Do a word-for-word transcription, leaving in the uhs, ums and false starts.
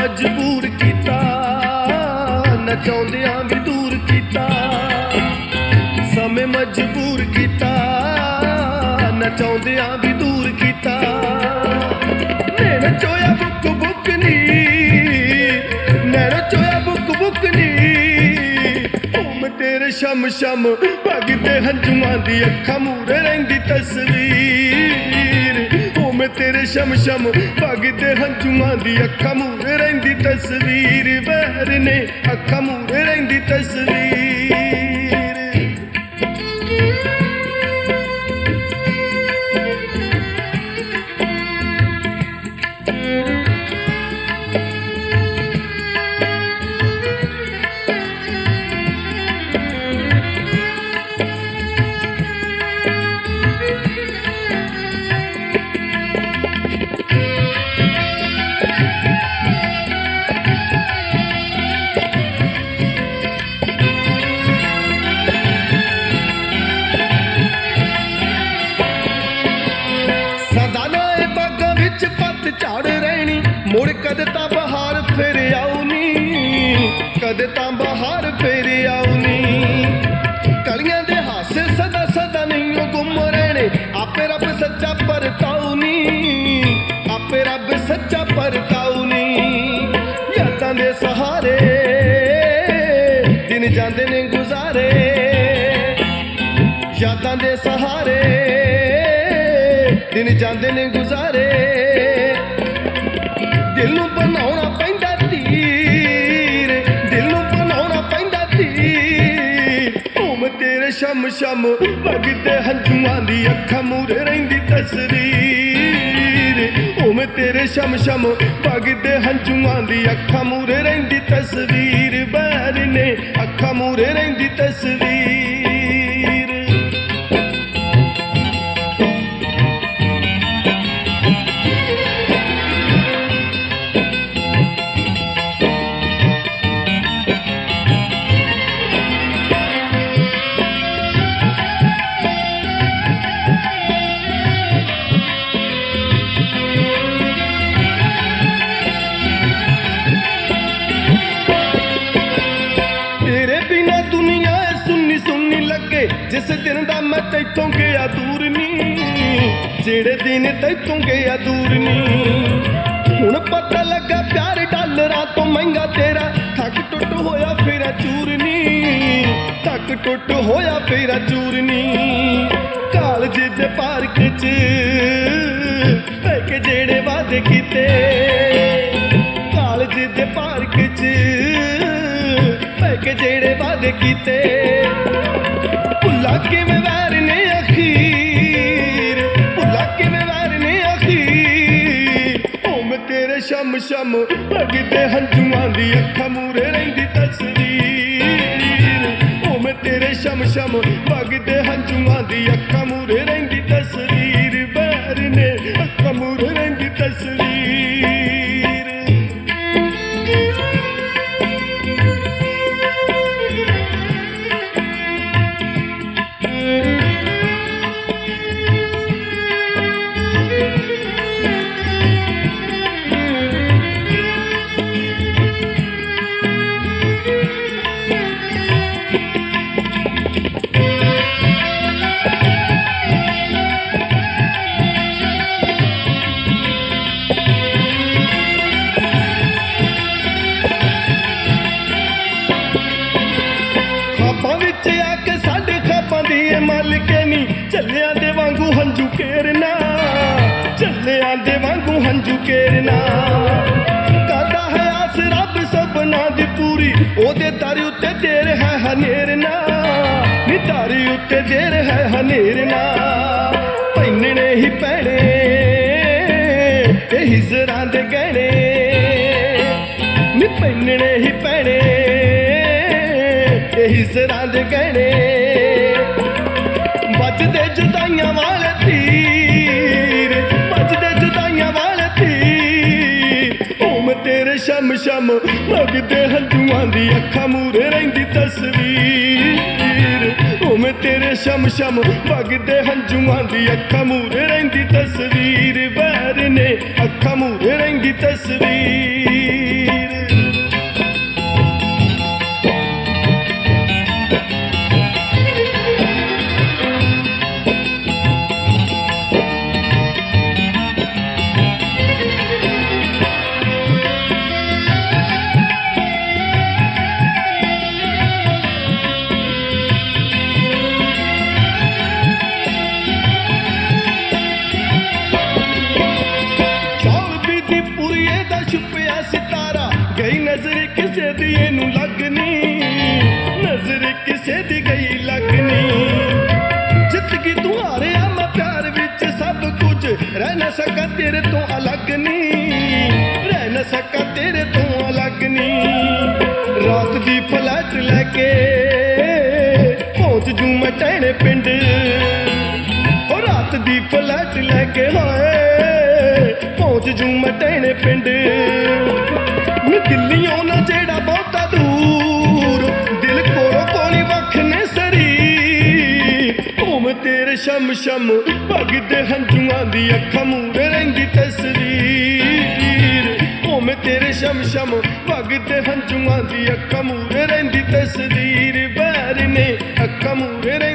मजबूर कीता, नचाउंदियां भी दूर कीता। समय मजबूर कीता, नचाउंदियां भी दूर कीता। नैन चोया बुक बुक नी, नैन चोया बुक बुक नी। ओ मैं तेरे शम शम भगदे हंजुआं दी अखां मूरे रहिंदी तस्वीर। ओ मैं तेरे शम शम भगदे हंजुआं दी अखां मूरे रहिंदी तस्वीर। वैर ने अखां मूरे रहिंदी तस्वीर। झाड़ रहनी मुड़ कद तां बहार फिर आउनी, कद तां बहार फिर आउनी। कलियां दे हासे सदा सदा नहीं गुम रहने, आपे रब सच्चा परताउनी, आपे रब सच्चा परताउनी। यादां दे सहारे दिन जांदे ने गुजारे, यादां दे सहारे दिन जांदे ने गुजारे। दिल नूं बनाउणा पैंदा तीर, दिल नूं बनाउणा पैंदा तीर। ओ मैं तेरे शम शम भगदे हंजुआं दी अखां मूरे रहिंदी तस्वीर। ओ मैं तेरे शम शम भगदे हंजुआं दी अखां मूरे रहिंदी तस्वीर। बैर ने अखां मूरे रहिंदी तस्वीर। जिस दिन दा मैं तैथों गया दूर नी, जेड़े दिन तैथों गया दूर नी। हुण पता लगा प्यार डालरां तो महंगा तेरा। थक टुट होया फेरा चूर नी, थक टुट होया फेरा चूर नी। कालज दे पार्क च के जेड़े वादे कीते, कालज दे पार्क च के जेड़े वादे कीते। भुला किवें वैर ने अखीर, भुला किवें वैर ने अखीर। ओ मैं तेरे शम शम भगदे हंजुआं दी अखां मूरे रहिंदी तस्वीर। ओ मैं तेरे शम शम भगदे हंजुआं दी अखां मूरे रहिंदी तस्वीर। वैर ने अखां मूरे रहिंदी तस्वीर। मालिके नी चलिया दे वांगू हंजू केरना, चलिया दे वांगू हंजू केरना। करदा है आस रब सबना दी पूरी, ओदे तारी उत्ते देर है हनेरना, नी तारी उत्ते देर है हनेरना। पैनने ही पैने ते हिजरां दे गहने, नी पैनने ही पैने ते हिजरां दे गहने। बजदे जुदाइयां वाले तीर, बजदे जुदाइयां वाले तीर। ओ मैं तेरे शम शम भगदे हंजुआं दी अखां मूरे रहिंदी तस्वीर। ओ मैं तेरे शम शम भगदे हंजुआं दी अखां मूरे रहिंदी तस्वीर। वैर ने अखां मूरे रहिंदी तस्वीर। गई नजर किसे दी एनू लगनी, नजर किसे दी गई लगनी। जित गई तू हारिया मैं प्यार विच सब कुछ, रह न सका तेरे तो अलग नी, रह न सका तेरे तो अलग नी। रात दी फ्लैट लैके पहुंच जू मैं टैणे पिंड, ओ रात दी फ्लैट लैके हाय पहुंच जू मैं टैणे पिंड। मैं दिल्लियों ना जेड़ा बहुता दूर, दिल कोलो कोली वख ने शरीर। ओ मैं तेरे शम शम भगदे हंजुआं दी अखां मूरे रहिंदी तस्वीर। ओ मैं तेरे शम शम भगदे हंजुआं दी अखां मूरे रहिंदी तस्वीर। बैर ने अखां मूरे